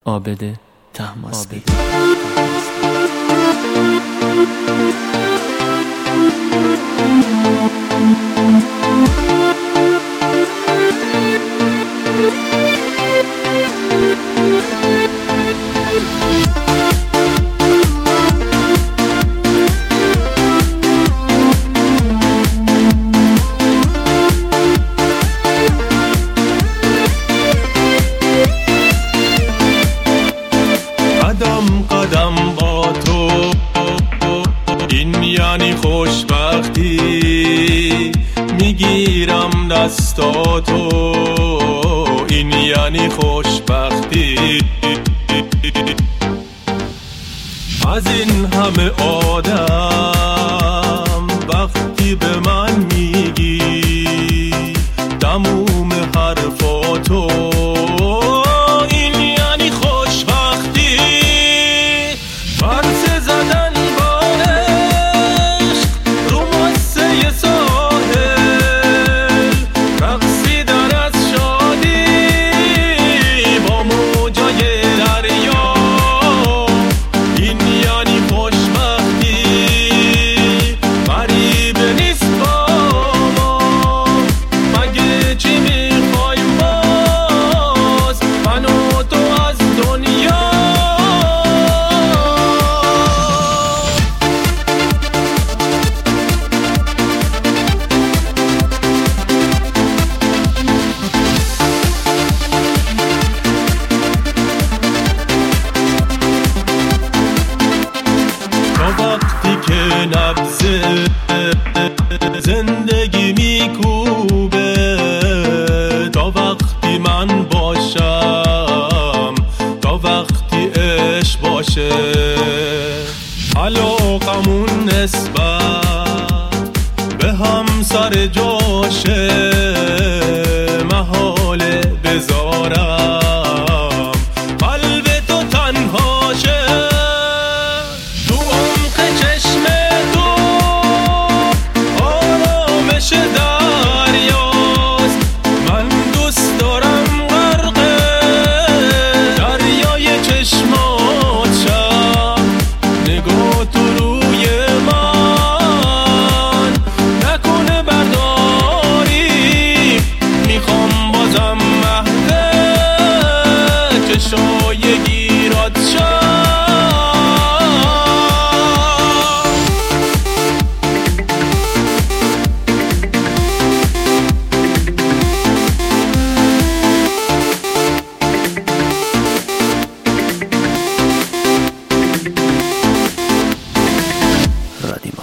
عابد طهماسبی. قدم با تو این یعنی خوشبختی، میگیرم دستاتو این یعنی خوشبختی. از این همه آدم وقتی به من میگی تموم حرفاتو این یعنی خوشبختی. ورزه زدن با عشق رو ماسه ساحل، رقصیدن از شادی با موجای دریا این یعنی خوشبختی. غریب نیست با ما، مگه چی میخوایم باز من و تو از دنیا. وقتی که نبض زندگی میکوبه، تا وقتی من باشم، تا وقتی عشق باشه، علاقمون نسبت به هم سر جاشه، محاله بذارم قلب تو تنهاشه. دریاست من دوست دارم غرق دریای چشمات شم، نگاه تو روی من نکنه برداری، میخوام بازم مهد چشای گیرات شم. رادیو